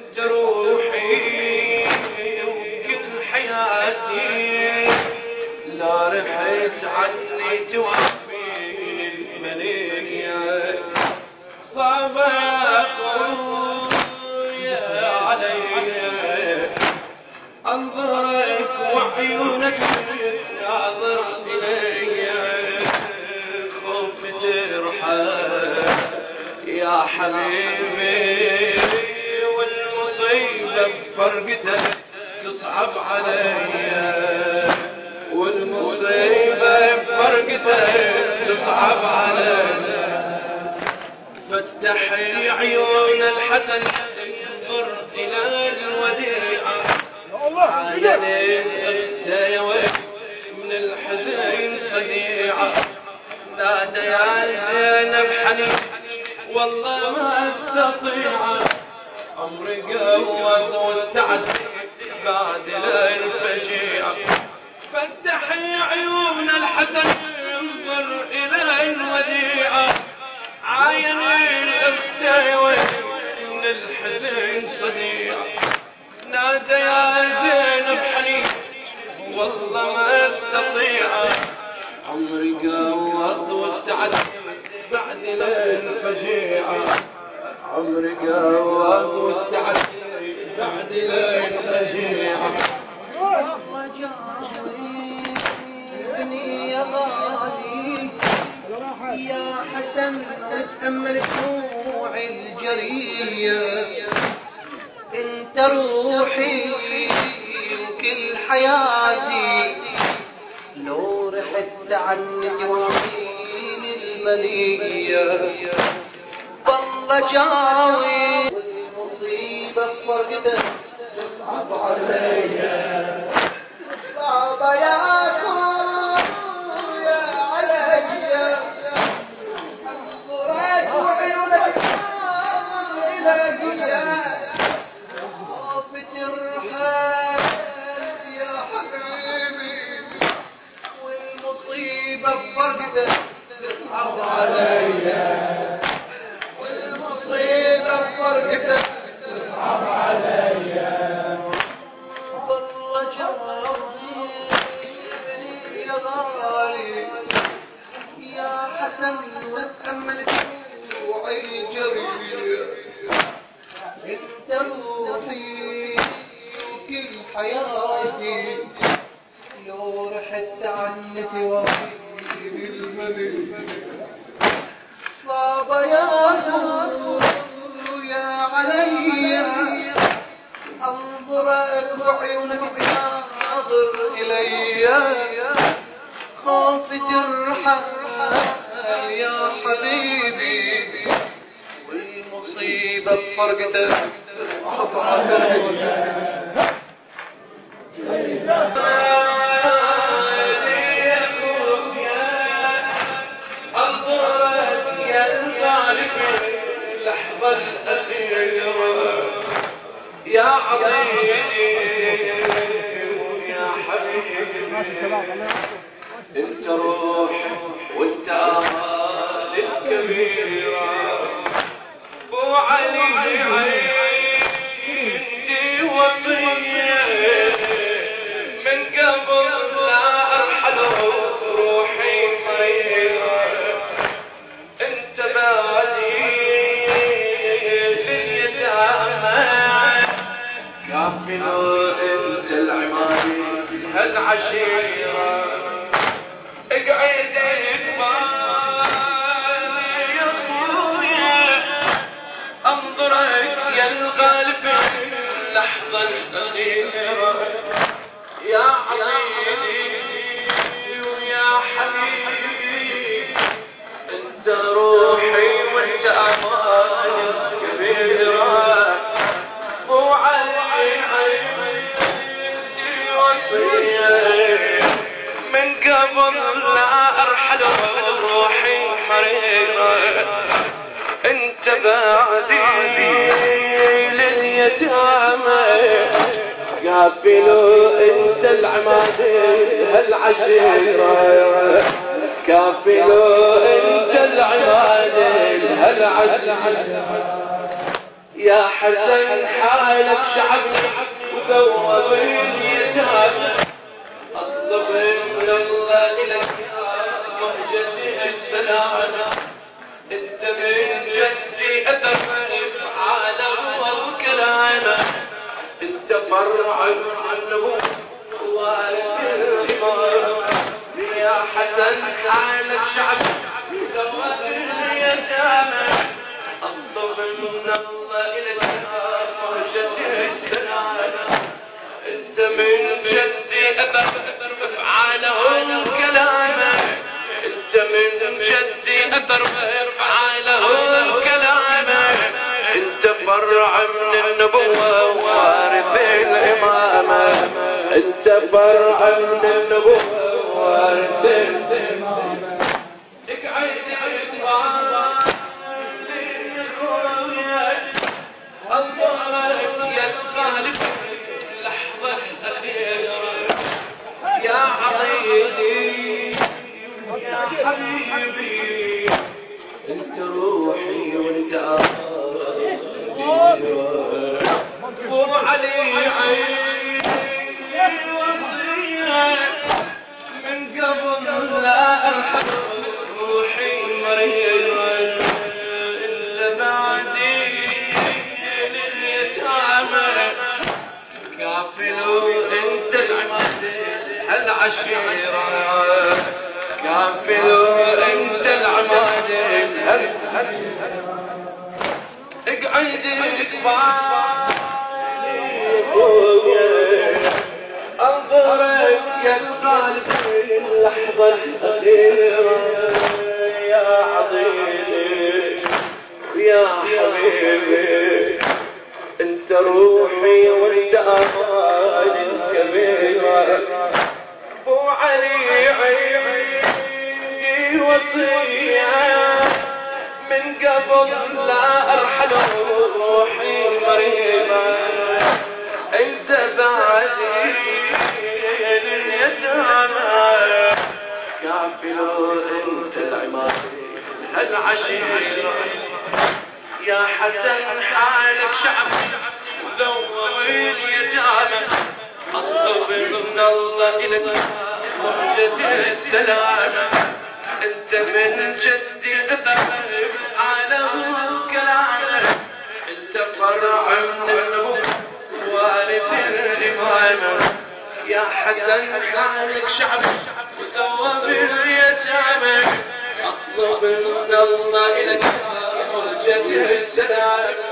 انت روحي وكل حياتي، لا رحت عني توفي المنية. صعب يا خويا علي انظرك وعيونك ناظر الي، خوف ترحل يا حبيبي، والمصيبة بفرقتك تصعب علي، والمصيبة بفرقتك تصعب علي. فتحي عيون الحسن انظر الى الوديعة، عاين الاخت يا ويل من الحزن صديعة. نادى يا زينب حنين والله ما استطيع، عمري قوت واستعد بعد الفجيعة. فتحي عيون الحسن انظر الى الوديعة، عاين الاخت يا ويل من الحزن صديعة. نادى يا زينب حنين والله ما استطيع، عمري قوت واستعد بعد الفجيعة، عمري قوت واستعد بعد الفجيعة. ابني يا غالي يا حسن تأمل دموع الجرية، انت روحي وكل حياتي، لو رحت عني توافين المنية. والله جاوي والمصيبة فرقتك تصعب علي، صعبة يا خويا علي انظرك وعيونك تنظر الي، خوف ترحل يا حبيبي، والمصيبة بفرقتك تصعب علي، والمصيبة بفرقتك تصعب علي. والله جاوبني يا غالي يا حسن وتأمل دموع الجرية، انت روحي وكل حياتي، لو رحت عني توفيني المنية. صعبة يا خويا علي انظرك وعيونك تناظر الي، خوف ترحل يا حبيبي، والمصيبة بفرقتك تصعب علي. اللحظة الأخيرة يا عظيم يا حبيبي، انت روح وانت آمال الكبيرة، بو علي عندي وصية من قبل لا أرحل روحي مريرة، انت بادي كافلوا انت العمادي هالعشيرة، اقعد اقبالي يا خويا انظرك يا الغالب اللحظة الأخيرة، يا عظيمي ويا حبيبي، انت روحي وانت اماني الكبيرة، مو علي عندي وصية من قبل لا ارحل روحي مريرة، انت بعدي لليتامى قافلوا انت العماد هالعشيرة، كافلوا انت العماد هالعشيرة. يا حسن حالك شعبي وذوب اليتامى اطلب من الله الك يا مهجتي السلامة انت من جدي اتفق على وكلامه انت فرع النبوة وارث الامامة يا حسن حالك شعبي وذوب اليتامى اطلب من الله الك يا مهجتي السلامة انت من جدي افعاله كلامه انت من جدي افعاله كلامه انت فرع من النبوة وارث الامامة انت فرع من النبوة وارث الامامة اقعد انظرك يا الخالق اللحظة الأخيرة يا عضيدي يا حبيبي انت روحي وانت وعلي عيني وصية من قبل لا أرحم روحي مريضة انت بعدي كافلوا انت العشيرة كافلوا انت العمادين اقعد انظرك يا الخالق اللحظة الأخيرة يا عظيمي يا حبيبي انت روحي وانت امان كبيرة ابو علي عيني وصية من قبل لا ارحل روحي مريضة انت بعدي اليتامى كافلوا انت العماد العشيرة يا حسن حالك شعبي وذوب اليتامى اطلب من الله الك مهجتي السلامة انت من جدي افهم على كلامه انت فرع من النبوة وارث الامامة يا حسن حالك شعبي وذوب اليتامى اطلب من الله الك مهجتي السلامة